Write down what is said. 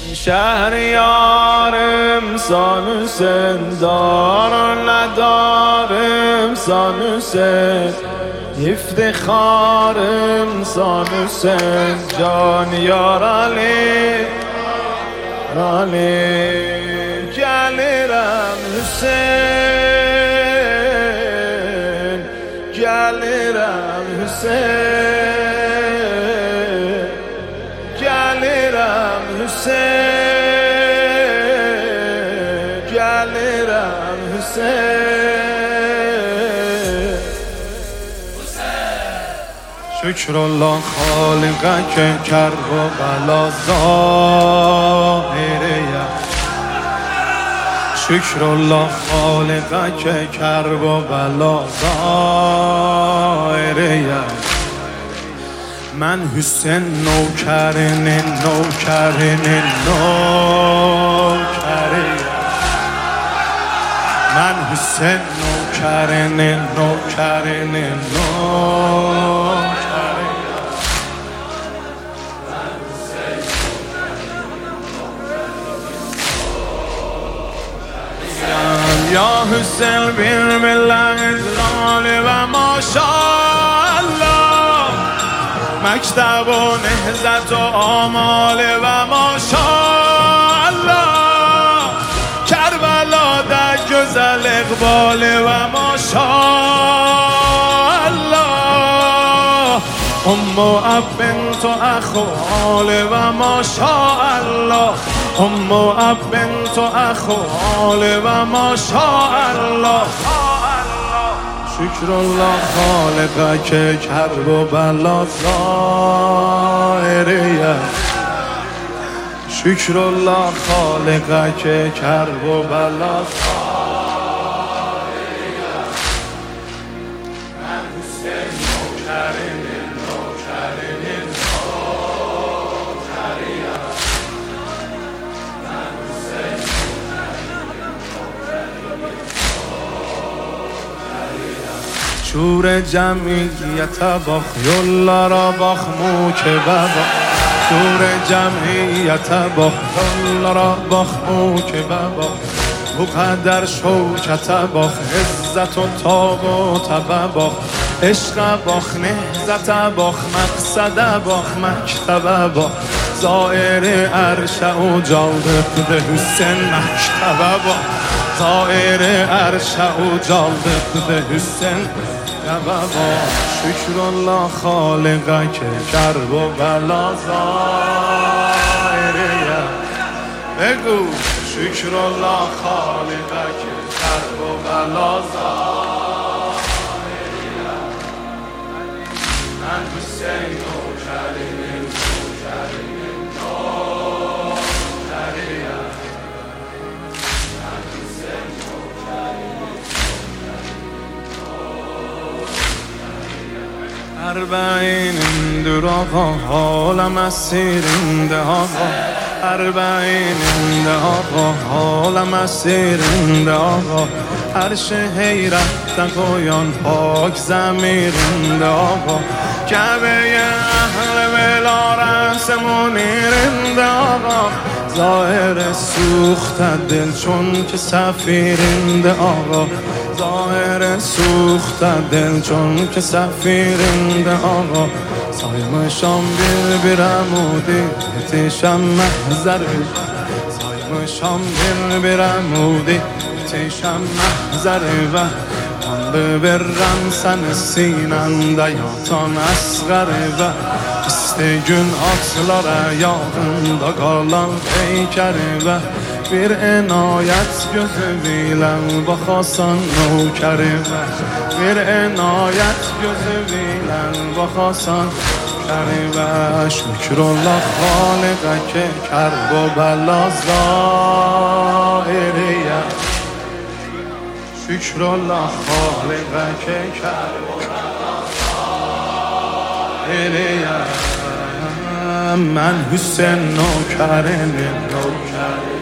شهریارم سان حسین دارم ندارم سان حسین افتخارم سان حسین جان یار علی گلرم حسین گلرم حسین گلرم حسین گلرم حسین شکر الله خالقه که کرب و بلا ظاهره شکر الله خالقه که کرب و بلا ظاهره من حسین نوکرن من حسین نوکرن یا حسین بیر بالله غالب ماشاءالله مکتب و نهضت و آمال و ماشاءالله کربلا در گزل اقبال و ماشاءالله ام و اب بنت و اخ و آل و ماشاءالله ام و اب بنت و اخ و آل و ماشاءالله شکر الله خالقه که کرب و بلا ظاهره شکر الله خالقه که کرب و بلا شور جمعیت باخ یلا باخ موکه بابا شور جمعیت باخ یلا باخ موکه بابا او قدر شوکت باخ عزت و تاب و تب باخ عشق باخ نهزت باخ مقصد باخ مکتب باخ زائر عرش او جالب ده حسین مکتب باخ زائر عرش او جالب ده حسین شکر الله خالقه که کرب و بلا ظاهره بگو شکر الله خالقه که کرب و بلا ظاهره من حسین نوکریم اربعین اندر آقا حالم اسیرنده آقا اربعین اندر آقا حالم اسیرنده آقا عرش حیرت تقویان پاک زمیرنده آقا کعبه اهل ولا رأس منیرنده آقا ظاهر سوخت دل چون که سفیرنده آقا ظاهر سوخت دل چون که سفیرنده آقا سایم شام برمودی تیشم محضر سایم شام برمودی تیشم محضر و من ببرم سن سیننده یاتان asgar ve İste gün atlara yağında qalan peykər və bir enayət gözü bilən baxasan nökər və bir enayət gözü bilən baxasan və şükrullah xaliqə ki kərb və bəla zahiriyə şükrullah xaliqə ki kərb və bəla zahiriyə من حسین نوکرم